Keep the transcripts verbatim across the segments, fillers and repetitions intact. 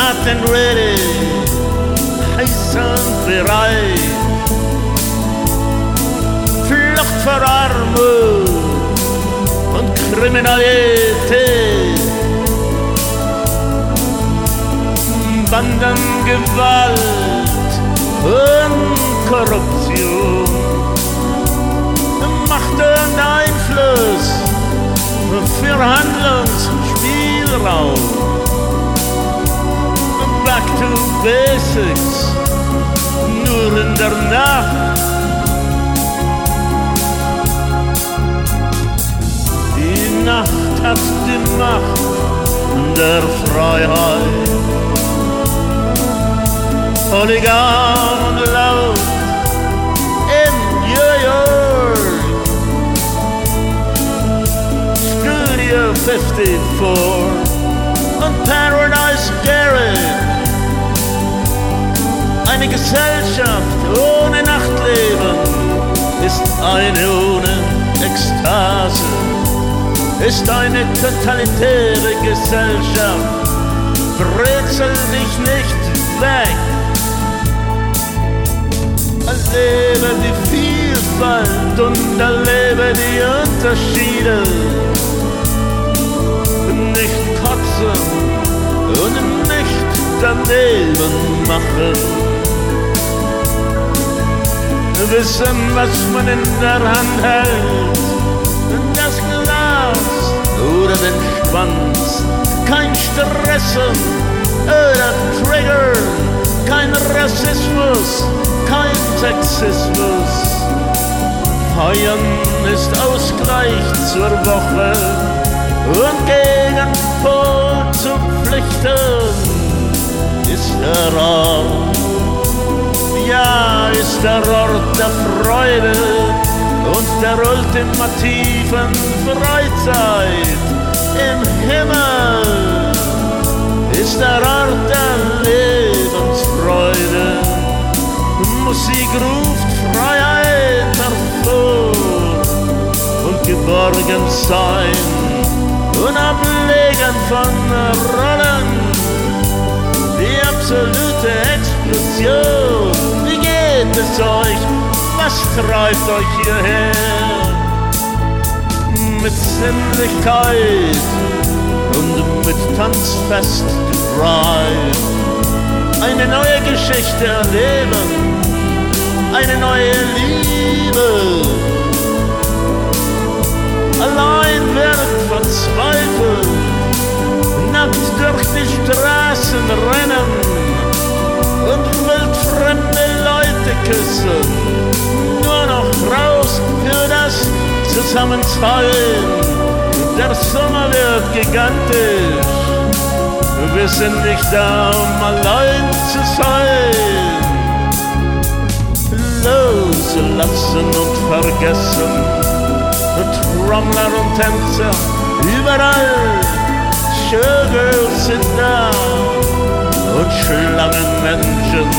hot and ready, heiß und bereit. Flucht vor Armut und Kriminalität, Bandengewalt und Korruption, Macht und Einfluss für Handlungsspielraum. Back to basics, nur in der Nacht. Die Nacht hat die Macht der Freiheit. Polygon und laut in New York. Studio fifty-four und Paradise Garage. Eine Gesellschaft ohne Nachtleben ist eine ohne Ekstase, ist eine totalitäre Gesellschaft. Brezel dich nicht weg. Erlebe die Vielfalt und erlebe die Unterschiede. Nicht kotzen und nicht daneben machen. Wissen, was man in der Hand hält, das Glas oder den Schwanz. Kein Stressen oder Trigger, kein Rassismus, kein Sexismus. Feiern ist Ausgleich zur Woche und Gegenpol zu Pflichten ist der Ort. Ja, ist der Ort der Freude und der ultimativen Freizeit. Im Himmel ist der Ort der Lebensfreude. Musik ruft Freiheit hervor und geborgen sein und ablegen von Rollen. Die absolute Explosion. Wie geht es euch? Was treibt euch hierher? Mit Sinnlichkeit und mit Tanzfest Drive. Eine neue Geschichte erleben, eine neue Liebe. Allein wird verzweifelt, nackt durch die Straßen rennen und wildfremde Leute küssen. Nur noch raus für das Zusammenfallen. Der Sommer wird gigantisch. Wir sind nicht da, um allein zu sein. Loslassen und vergessen. Trommler und Tänzer überall. Showgirls sind da und Schlangenmenschen.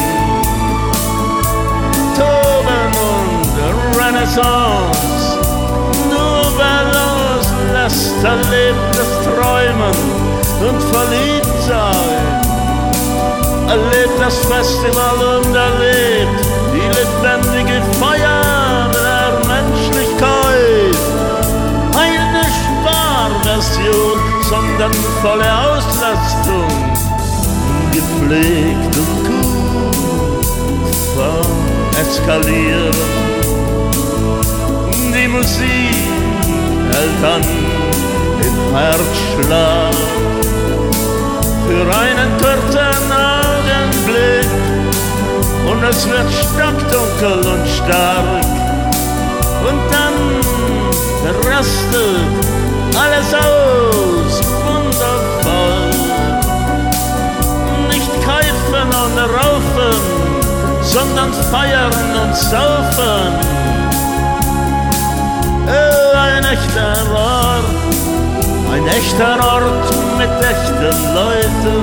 Toben und Renaissance. Nur wer loslässt, erlebt das Träumen und verliebt sein. Erlebt das Festival und erlebt die lebendige Feier der Menschlichkeit. Eine Sparversion, sondern volle Auslastung. Gepflegt und gut eskalieren. Die Musik hält an im Herzschlag. Für einen kurzen Augenblick und es wird stockdunkel und stark. Und dann rastet alles aus, wundervoll. Nicht keifen und raufen, sondern feiern und saufen. Oh, ein echter Ort, ein echter Ort mit echten Leuten.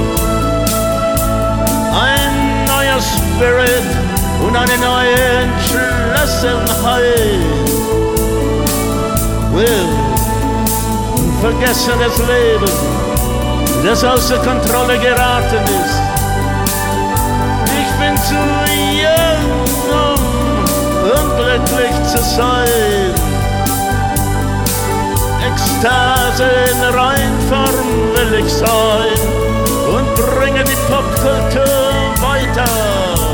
Ein neuer Spirit und eine neue Entschlossenheit. Will, vergessenes Leben das außer Kontrolle geraten ist. Ich bin zu jung, um unglücklich zu sein. Ekstase in Reinform will ich sein und bringe die Popkultur weiter.